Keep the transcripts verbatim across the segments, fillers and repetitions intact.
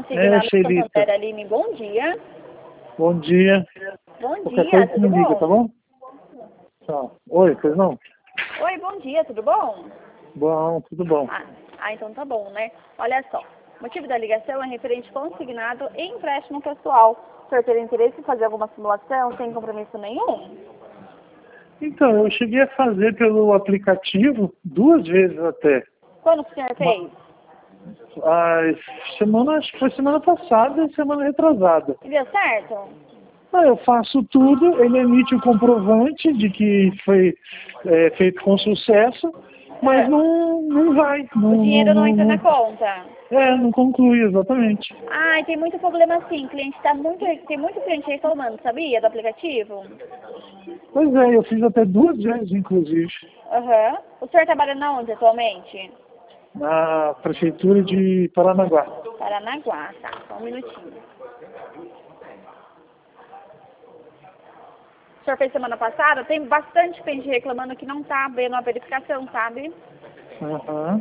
Consignado É, Sheilita. Santander, Aline, bom dia. Bom dia. Bom Qualquer dia, coisa tudo me liga, bom? tá bom? Tá. Oi, pois não? Oi, bom dia, tudo bom? Bom, tudo bom. Ah, ah, então tá bom, né? Olha só, o motivo da ligação é referente consignado e empréstimo pessoal. O senhor teria interesse em fazer alguma simulação sem compromisso nenhum? Então, eu cheguei a fazer pelo aplicativo duas vezes até. Quando que o senhor fez? A semana, acho que foi semana passada e semana retrasada. E deu certo? Ah, eu faço tudo, ele emite o comprovante de que foi é, feito com sucesso, mas não, não vai. Não, O dinheiro não, não, entra não, na conta? É, não conclui, exatamente. Ai, tem muito problema assim, cliente tá muito, tem muito cliente reclamando, sabia, do aplicativo? Pois é, eu fiz até duas vezes, inclusive, Aham. O senhor trabalha na onde atualmente? na prefeitura de Paranaguá. Paranaguá, tá, só um minutinho. O senhor fez semana passada? Tem bastante gente reclamando que não tá vendo a verificação, sabe? Aham.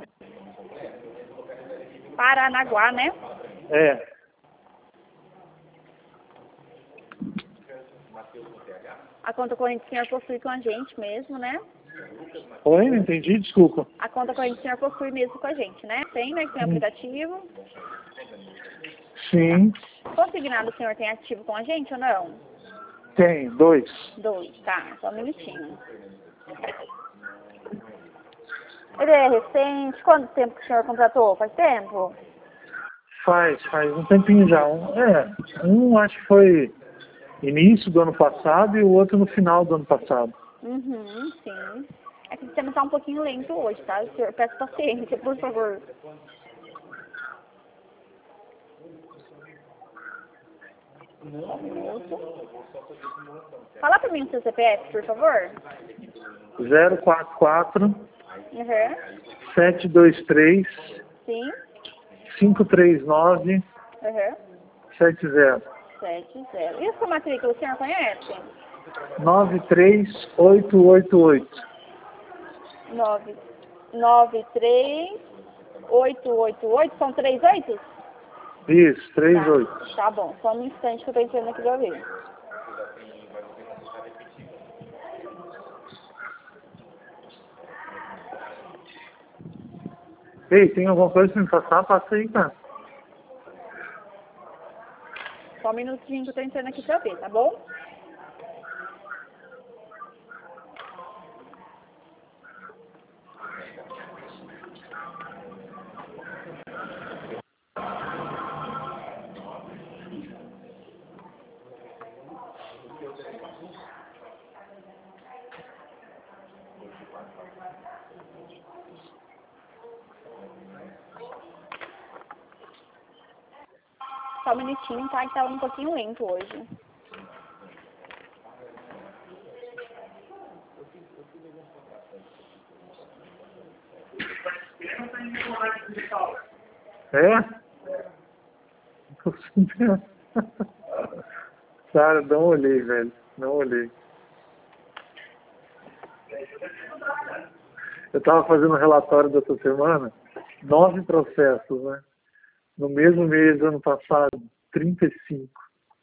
Paranaguá, né? É. A conta corrente o senhor possui com a gente mesmo, né? Oi, não entendi, desculpa. A conta corrente o senhor possui mesmo com a gente, né? Tem, né? Que tem o aplicativo. Sim, Consignado o senhor tem ativo com a gente ou não? tem, dois. Dois, tá, só um minutinho. Ele é recente? Quanto tempo que o senhor contratou? Faz tempo? Faz, faz um tempinho já. Um, é, um acho que foi início do ano passado e o outro no final do ano passado. Uhum, sim. É que o sistema tá um pouquinho lento hoje, tá? O senhor, peço paciência, por favor. Só um minuto. Fala pra mim o seu C P F, por favor. zero quatro quatro, Uhum. sete dois três, Sim. cinco três nove, Uhum. sete zero. Sete, zero. E a sua matrícula, o senhor conhece? nove três oito oito oito. Nove. Nove, três, oito, oito, oito. São três oito? Isso, três Tá. oito. Tá bom. Só um instante que eu tô entrando aqui pra ver. Ei, tem alguma coisa pra me passar? Passa aí, cara. Só um minutinho que eu tô entrando aqui pra ver, tá bom? Só um minutinho, tá? Que tá um pouquinho lento hoje. É? Cara, não olhei, velho. Não olhei. Eu tava fazendo um relatório dessa semana, nove processos, né? No mesmo mês do ano passado, trinta e cinco.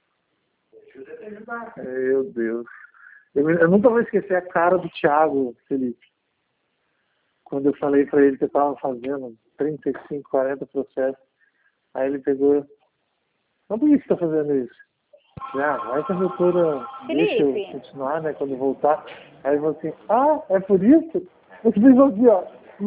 Meu Deus. Eu, me- eu nunca vou esquecer a cara do Thiago, Felipe. Quando eu falei pra ele que eu tava fazendo trinta e cinco, quarenta processos. Aí ele pegou. Mas por que você tá fazendo isso? Ah, vai que a doutora deixa eu Felipe. continuar, né? Quando eu voltar. Aí eu falei assim, ah, é por isso? Eu fiz aqui, ó.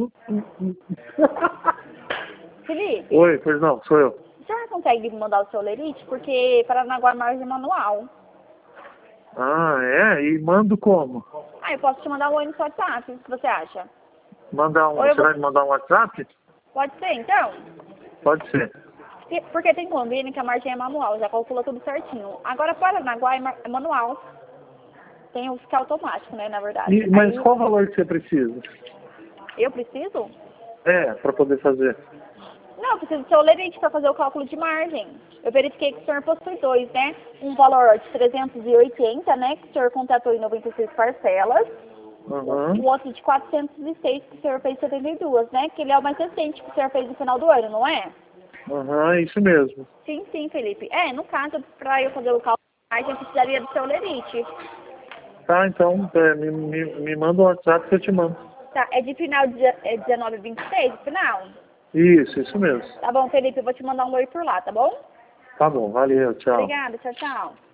Felipe, Oi, pois não, sou eu. o senhor consegue me mandar o seu lerite? Porque Paranaguá é margem manual. Ah, é? E mando como? Ah, eu posso te mandar um oi no seu WhatsApp, o que você acha? Mandar um. Ou eu Você vou... vai me mandar um WhatsApp? Pode ser, então? Pode ser. Porque porque tem convênio que a margem é manual, já calcula tudo certinho. Agora, Paranaguá é, ma- é manual. Tem os que é automático, né, na verdade. E, mas Aí, qual valor que você precisa? eu preciso? É, para poder fazer. Não, eu preciso do seu lerite para fazer o cálculo de margem. Eu verifiquei que o senhor possui dois, né? Um valor de trezentos e oitenta, né? Que o senhor contratou em noventa e seis parcelas. Uhum. O outro de quatrocentos e seis, que o senhor fez setenta e duas, né? Que ele é o mais recente que o senhor fez no final do ano, não é? Aham, isso mesmo. Sim, sim, Felipe. É, no caso, para eu fazer o cálculo de margem, eu precisaria do seu lerite. Tá, então é, me, me, me manda um WhatsApp que eu te mando. Tá, é de final de é dezenove e vinte e seis, final? Isso, isso mesmo. Tá bom, Felipe, eu vou te mandar um oi por lá, tá bom? Tá bom, valeu, tchau. Obrigada, tchau, tchau.